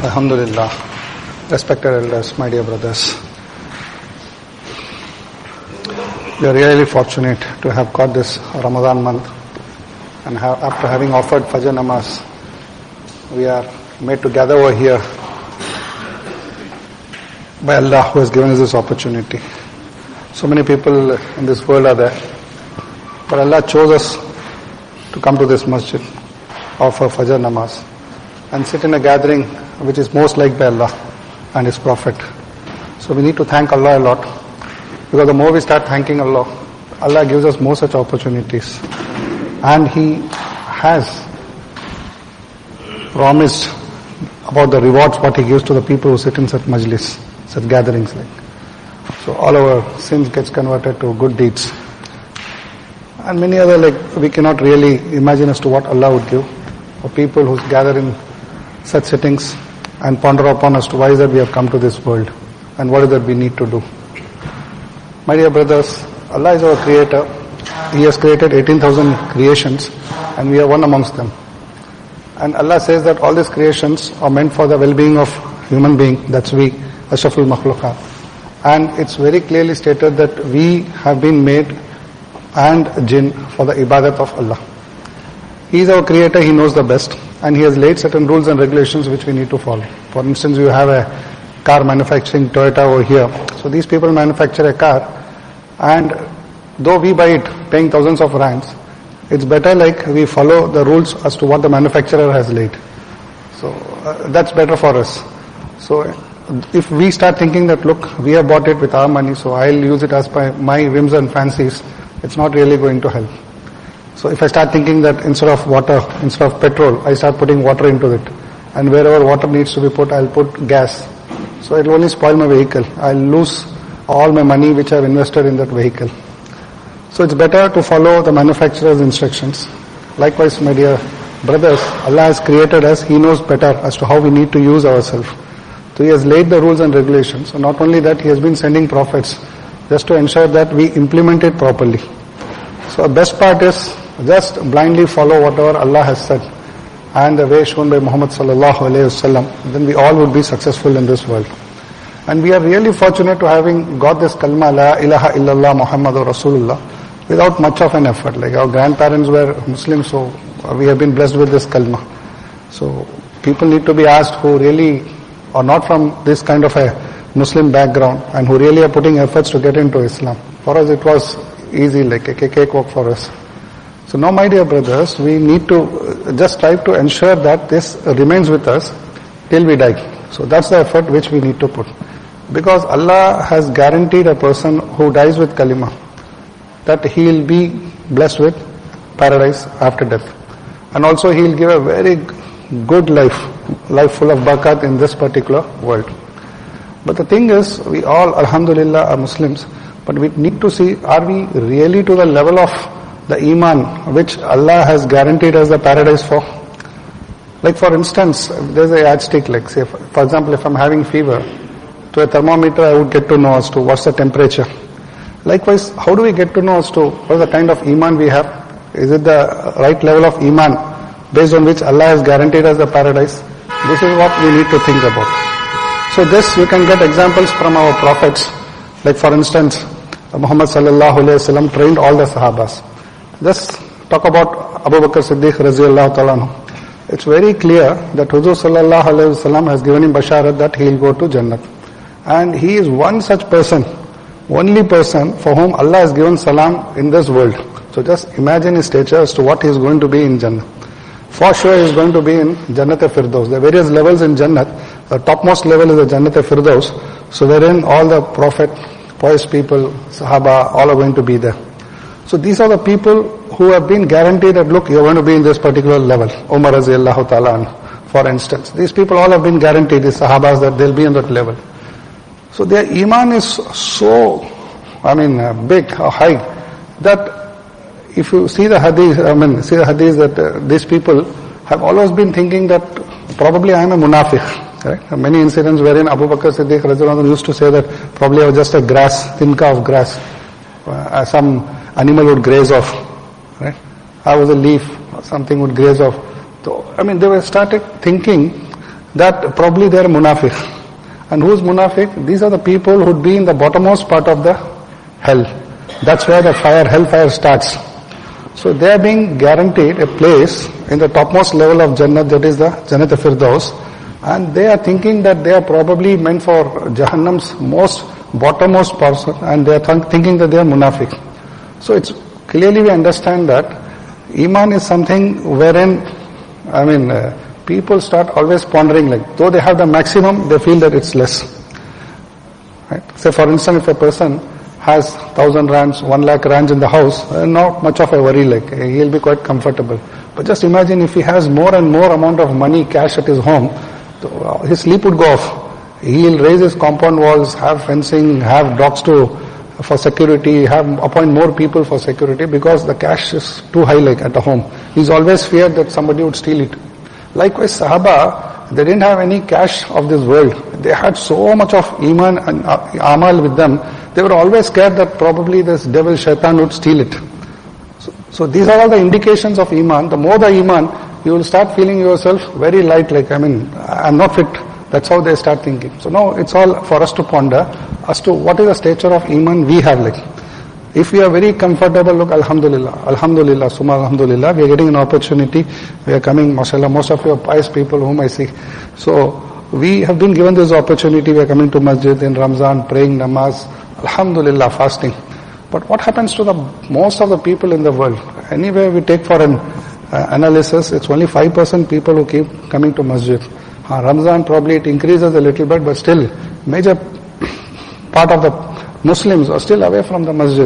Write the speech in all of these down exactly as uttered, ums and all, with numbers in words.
Alhamdulillah. Respected elders, my dear brothers. We are really fortunate to have got this Ramadan month, and have, after having offered Fajr Namaz, we are made to gather over here by Allah who has given us this opportunity. So many people in this world are there, but Allah chose us to come to this masjid, offer Fajr Namaz, and sit in a gathering which is most liked by Allah and His Prophet. So we need to thank Allah a lot, because the more we start thanking Allah, Allah gives us more such opportunities. And He has promised about the rewards what He gives to the people who sit in such majlis, such gatherings. Like. So all our sins gets converted to good deeds. And many other, like, we cannot really imagine as to what Allah would give for people who gather in such sittings and ponder upon as to why is that we have come to this world and what is that we need to do. My dear brothers, Allah is our creator. He has created eighteen thousand creations and we are one amongst them. And Allah says that all these creations are meant for the well-being of human being, that's we, Ashraful Makhluqat. And it's very clearly stated that we have been made and jinn for the ibadat of Allah. He is our creator, He knows the best, and He has laid certain rules and regulations which we need to follow. For instance, you have a car manufacturing Toyota over here. So these people manufacture a car, and though we buy it paying thousands of rands, it's better like we follow the rules as to what the manufacturer has laid. So uh, that's better for us. So if we start thinking that, look, we have bought it with our money, so I'll use it as by my whims and fancies, it's not really going to help. So if I start thinking that instead of water, instead of petrol, I start putting water into it, and wherever water needs to be put, I'll put gas. So it will only spoil my vehicle. I'll lose all my money which I've invested in that vehicle. So it's better to follow the manufacturer's instructions. Likewise, my dear brothers, Allah has created us, He knows better as to how we need to use ourselves. So He has laid the rules and regulations. And not only that, He has been sending prophets just to ensure that we implement it properly. So the best part is just blindly follow whatever Allah has said and the way shown by Muhammad sallallahu alayhi wasallam, then we all would be successful in this world. And we are really fortunate to having got this kalma, la ilaha illallah Muhammadur Rasulullah, without much of an effort. Like our grandparents were Muslims, so we have been blessed with this kalma. So people need to be asked who really are not from this kind of a Muslim background and who really are putting efforts to get into Islam. For us it was easy, like a cakewalk for us. So now, my dear brothers, we need to just strive to ensure that this remains with us till we die. So that's the effort which we need to put. Because Allah has guaranteed a person who dies with kalima that he will be blessed with paradise after death. And also he will give a very good life, life full of barakat in this particular world. But the thing is, we all, alhamdulillah, are Muslims, but we need to see, are we really to the level of the iman which Allah has guaranteed us the paradise for? Like for instance, there's a yardstick, like say, for example, if I'm having fever, to a thermometer I would get to know as to what's the temperature. Likewise, how do we get to know as to what the kind of iman we have? Is it the right level of iman based on which Allah has guaranteed us the paradise? This is what we need to think about. So this, you can get examples from our prophets. Like for instance, Muhammad sallallahu alayhi wa sallam trained all the sahabas. Just talk about Abu Bakr Siddiq raziyallahu ta'ala anhu. It's very clear that Huzur sallallahu alayhi wa sallam has given him basharat that he will go to Jannah. And he is one such person, only person for whom Allah has given salam in this world. So just imagine his stature as to what he is going to be in Jannah. For sure he is going to be in Jannat-e-Firdaus. There are various levels in Jannat. The topmost level is the Jannat-e-Firdaus. So wherein all the Prophet, pious people, Sahaba, all are going to be there. So these are the people who have been guaranteed that, look, you're going to be in this particular level. Umar raziyallahu ta'ala, for instance. These people all have been guaranteed, these Sahabas, that they'll be in that level. So their iman is so, I mean, uh, big or high, that if you see the hadith, I mean, see the hadith that uh, these people have always been thinking that probably I am a munafiq. Correct? Many incidents wherein Abu Bakr Siddiq radhiyallahu anhu used to say that probably I was just a grass, tinka of grass. Uh, some animal would graze off. Right? I was a leaf, or something would graze off. So, I mean, they were started thinking that probably they are munafiq. And who's munafiq? These are the people who would be in the bottommost part of the hell. That's where the fire, hellfire starts. So they are being guaranteed a place in the topmost level of Jannah, that is the Jannat Firdaus. And they are thinking that they are probably meant for Jahannam's most bottommost person, and they are th- thinking that they are munafiq. So it's clearly we understand that Iman is something wherein, I mean, uh, people start always pondering, like, though they have the maximum, they feel that it's less. Right? Say for instance, if a person has thousand rands, one lakh rands in the house, uh, not much of a worry, like, uh, he'll be quite comfortable. But just imagine if he has more and more amount of money, cash at his home, so, uh, his sleep would go off. He'll raise his compound walls, have fencing, have dogs to, for security, have, appoint more people for security, because the cash is too high, like at the home. He's always feared that somebody would steal it. Likewise, Sahaba, they didn't have any cash of this world. They had so much of Iman and uh, Amal with them. They were always scared that probably this devil Shaitan would steal it. So, so these are all the indications of Iman. The more the Iman, you will start feeling yourself very light, like, I mean, I'm not fit. That's how they start thinking. So now it's all for us to ponder as to what is the stature of Iman we have, like. If we are very comfortable, look, Alhamdulillah, Alhamdulillah, Summa Alhamdulillah, we are getting an opportunity, we are coming, mashallah, most of you are pious people whom I see. So, we have been given this opportunity, we are coming to masjid in Ramzan, praying namaz, Alhamdulillah, fasting. But what happens to the most of the people in the world? Anyway, we take for an uh, analysis, it's only five percent people who keep coming to masjid. Uh, Ramzan probably it increases a little bit, but still, major part of the Muslims are still away from the masjid.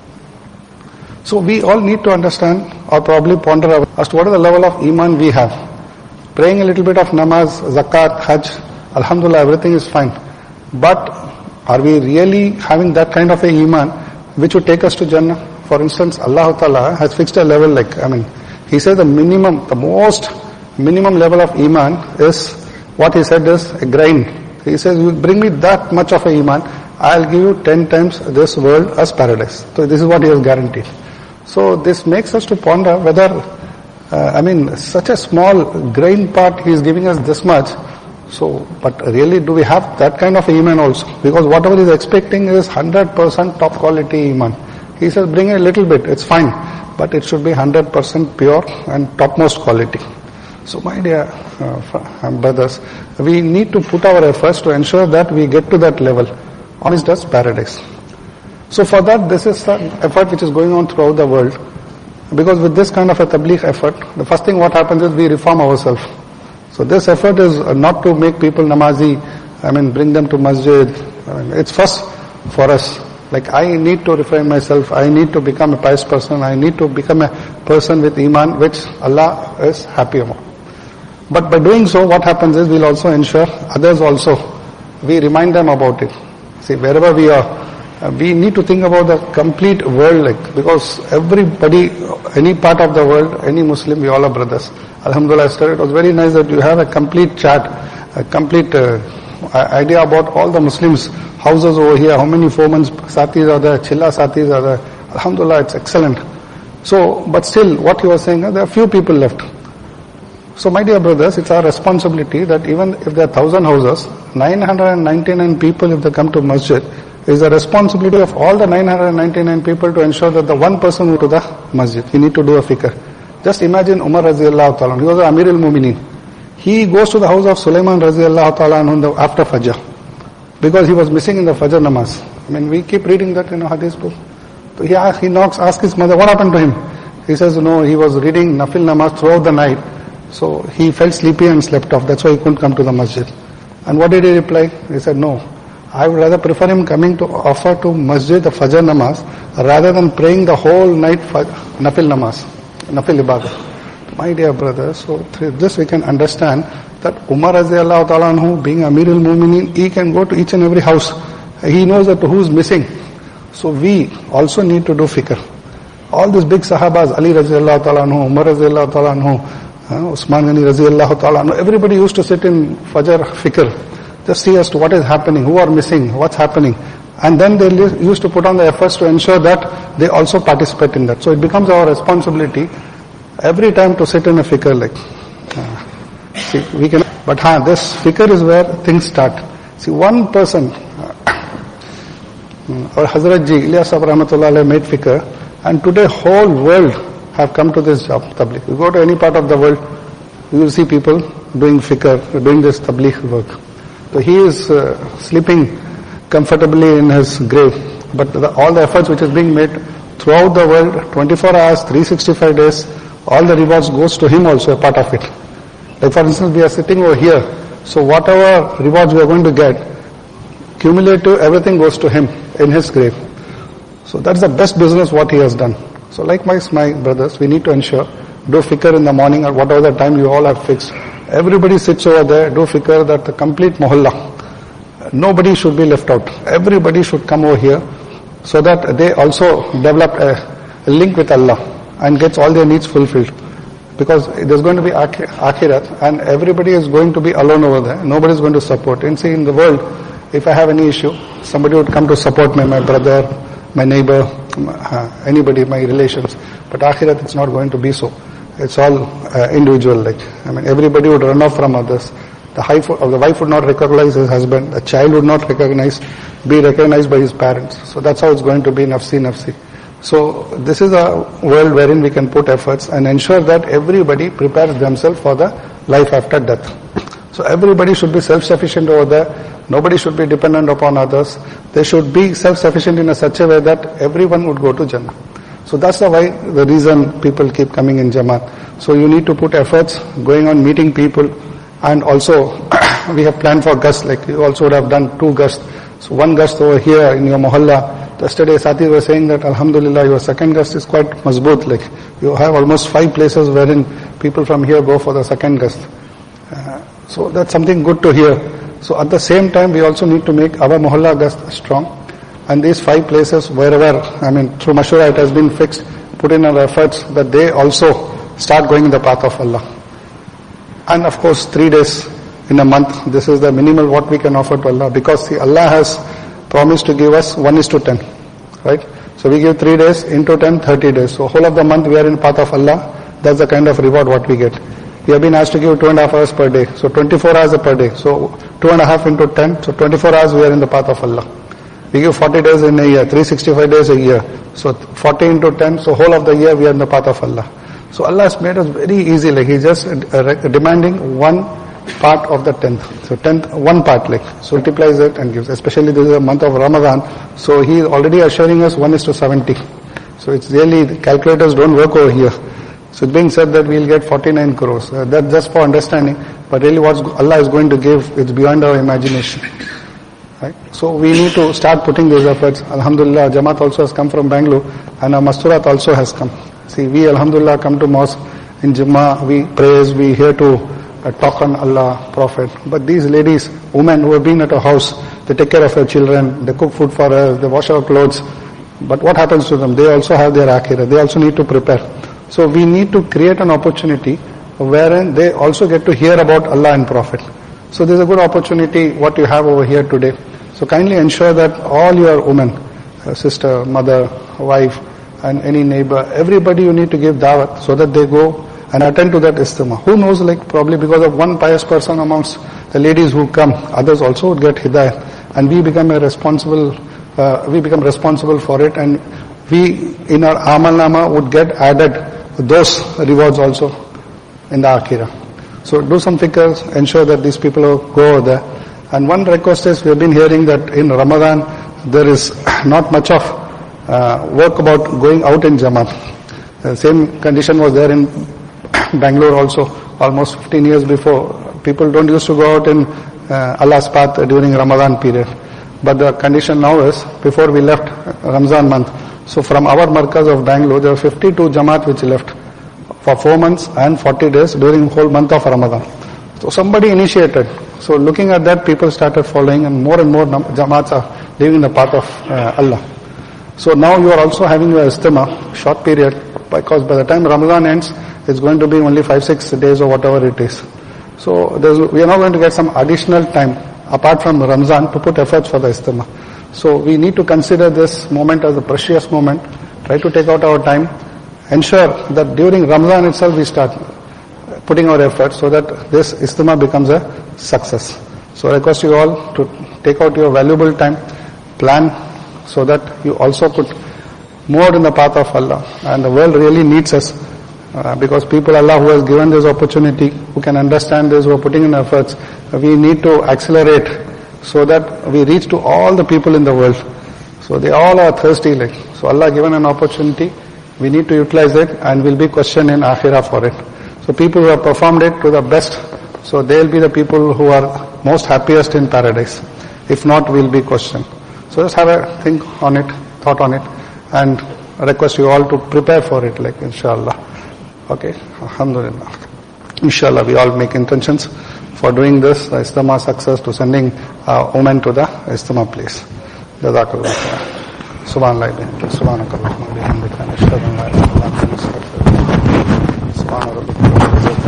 So we all need to understand or probably ponder as to what is the level of Iman we have. Praying a little bit of namaz, zakat, hajj, Alhamdulillah, everything is fine. But are we really having that kind of a Iman which would take us to Jannah? For instance, Allah Ta'ala has fixed a level, like, I mean, He says the minimum, the most minimum level of Iman is, what He said is a grain. He says, you bring me that much of a Iman, I'll give you ten times this world as paradise. So this is what He has guaranteed. So this makes us to ponder whether, uh, I mean, such a small grain part He is giving us this much. So, but really do we have that kind of Iman also? Because whatever He is expecting is one hundred percent top quality Iman. He says, bring a little bit, it's fine. But it should be one hundred percent pure and topmost quality. So my dear uh, brothers, we need to put our efforts to ensure that we get to that level. Honest as paradise. So for that, this is the effort which is going on throughout the world. Because with this kind of a tabligh effort, the first thing what happens is we reform ourselves. So this effort is not to make people namazi, I mean bring them to masjid. I mean, it's first for us. Like I need to refrain myself, I need to become a pious person, I need to become a person with Iman which Allah is happy about. But by doing so, what happens is we'll also ensure others also, we remind them about it. See, wherever we are, uh, we need to think about the complete world, like, because everybody, any part of the world, any Muslim, we all are brothers. Alhamdulillah, it was very nice that you have a complete chat, a complete uh, idea about all the Muslims, houses over here, how many foremen satis are there, chilla satis are there. Alhamdulillah, it's excellent. So, but still, what you were saying, uh, there are few people left. So my dear brothers, it's our responsibility that even if there are thousand houses, nine hundred ninety-nine people if they come to masjid, is the responsibility of all the nine hundred ninety-nine people to ensure that the one person who to the masjid. We need to do a fikr. Just imagine Umar Raziyallahu Ta'ala, he was the Amir al-Mu'minin. He goes to the house of Sulaiman Raziyallahu Ta'ala after Fajr, because he was missing in the Fajr namaz. I mean, we keep reading that in a hadith book. So he, he knocks, asks his mother, what happened to him? He says, no, he was reading Nafil namaz throughout the night. So he felt sleepy and slept off. That's why he couldn't come to the masjid. And what did he reply? He said, no, I would rather prefer him coming to offer to masjid the Fajr namaz rather than praying the whole night Nafil namaz, Nafil ibadah. My dear brothers, so through this we can understand that Umar Raziyallahu Ta'ala anhu, being Amir al-Mu'minin, he can go to each and every house. He knows that who's missing. So we also need to do fikr. All these big Sahabas, Ali Raziyallahu Ta'ala anhu, Umar Raziyallahu Ta'ala anhu, Uh, Usman Ghani Raziyallahu Ta'ala, everybody used to sit in Fajr fikr, just see as to what is happening, who are missing, what's happening. And then they used to put on the efforts to ensure that they also participate in that. So it becomes our responsibility every time to sit in a fikr, like, uh, See, we can, but ha, this fikr is where things start. See, one person, or Hazrat Ji, Ilyas Sahib Rahmatullah Alayhi made fikr, and today whole world have come to this job, tabligh. You go to any part of the world, you will see people doing fikr, doing this tabligh work. So he is uh, sleeping comfortably in his grave, but the, all the efforts which is being made throughout the world, twenty-four hours, three hundred sixty-five days, all the rewards goes to him also, a part of it. Like for instance, we are sitting over here, so whatever rewards we are going to get, cumulative, everything goes to him in his grave. So that's the best business what he has done. So likewise, my brothers, we need to ensure, do fikr in the morning or whatever the time you all have fixed. Everybody sits over there, do fikr that the complete mohalla, nobody should be left out. Everybody should come over here so that they also develop a, a link with Allah and gets all their needs fulfilled. Because there's going to be akhirat and everybody is going to be alone over there. Nobody is going to support. And see, in the world, if I have any issue, somebody would come to support me, my brother, my neighbor, uh, anybody, my relations. But akhirat, it's not going to be so. It's all uh, individual. Like I mean, everybody would run off from others. The, wife, or the wife would not recognize his husband. The child would not recognize, be recognized by his parents. So that's how it's going to be, nafsi, nafsi. So this is a world wherein we can put efforts and ensure that everybody prepares themselves for the life after death. So everybody should be self-sufficient over there. Nobody should be dependent upon others. They should be self-sufficient in a such a way that everyone would go to Jannah. So that's the why the reason people keep coming in Jamaat. So you need to put efforts going on meeting people, and also we have planned for guests, like you also would have done two guests. So one guest over here in your mohalla. Yesterday Sati was saying that Alhamdulillah your second guest is quite mazboot, like you have almost five places wherein people from here go for the second guest. Uh, so that's something good to hear. So at the same time we also need to make our mohalla guest strong. And these five places wherever, I mean through Mashura it has been fixed, put in our efforts that they also start going in the path of Allah. And of course three days in a month, this is the minimal what we can offer to Allah, because see, Allah has promised to give us one is to ten, right? So we give three days into ten, thirty days. So whole of the month we are in path of Allah. That's the kind of reward what we get. We have been asked to give two and a half hours per day. So twenty-four hours per day. So two and a half into ten. So twenty-four hours we are in the path of Allah. We give forty days in a year, three hundred sixty-five days a year. So forty into ten. So whole of the year we are in the path of Allah. So Allah has made us very easy. Like He just uh, demanding one part of the tenth. So tenth, one part like, so multiplies it and gives. Especially this is a month of Ramadan. So He is already assuring us one is to seventy. So it's really, the calculators don't work over here. So it's being said that we'll get forty-nine crores. Uh, that's just for understanding. But really what Allah is going to give, it's beyond our imagination. Right? So we need to start putting those efforts. Alhamdulillah, Jamaat also has come from Bangalore and our Masturat also has come. See, we Alhamdulillah come to mosque in Jummah, we praise, we hear to uh, talk on Allah, Prophet. But these ladies, women who have been at our house, they take care of our children, they cook food for us, they wash our clothes. But what happens to them? They also have their akhirah, they also need to prepare. So we need to create an opportunity wherein they also get to hear about Allah and Prophet. So there's a good opportunity what you have over here today. So kindly ensure that all your women, uh, sister, mother, wife, and any neighbor, everybody you need to give dawat so that they go and attend to that istimah. Who knows, like probably because of one pious person amongst the ladies who come, others also would get hidayah, and we become a responsible, uh, we become responsible for it, and we in our amal nama would get added those rewards also in the akhirah. So do some fikrs, ensure that these people go over there. And one request is, we have been hearing that in Ramadan there is not much of uh, work about going out in Jamaat. The same condition was there in Bangalore also, almost fifteen years before. People don't used to go out in uh, Allah's path during Ramadan period. But the condition now is, before we left Ramzan month, so from our markaz of Bangalore, there were fifty-two Jamaat which left for four months and forty days during the whole month of Ramadan. So somebody initiated. So looking at that, people started following, and more and more Jamaats are living the path of uh, Allah. So now you are also having your istimah, short period, because by the time Ramadan ends, it's going to be only five, six days or whatever it is. So there's, we are now going to get some additional time, apart from Ramzan, to put efforts for the istimah. So we need to consider this moment as a precious moment, try to take out our time, ensure that during Ramadan itself we start. putting our efforts so that this Ijtima becomes a success. So I request you all to take out your valuable time, plan so that you also put more in the path of Allah. And the world really needs us uh, because people Allah who has given this opportunity, who can understand this, who are putting in efforts, we need to accelerate so that we reach to all the people in the world. So they all are thirsty. Like, so Allah given an opportunity, we need to utilize it and we'll be questioned in Akhirah for it. So people who have performed it to the best, so they'll be the people who are most happiest in paradise. If not, we'll be questioned. So just have a think on it, thought on it, and I request you all to prepare for it, like inshallah. Okay, alhamdulillah. Inshallah, we all make intentions for doing this, the Ijtima success, to sending uh, women to the Ijtima place. Jazakallah khair. Subhanallah, subhanakallah, bihamdika, nashhadu an la ilaha illa anta, nastaghfiruka wa natubu ilayk. Subhana rabbika rabbil izzati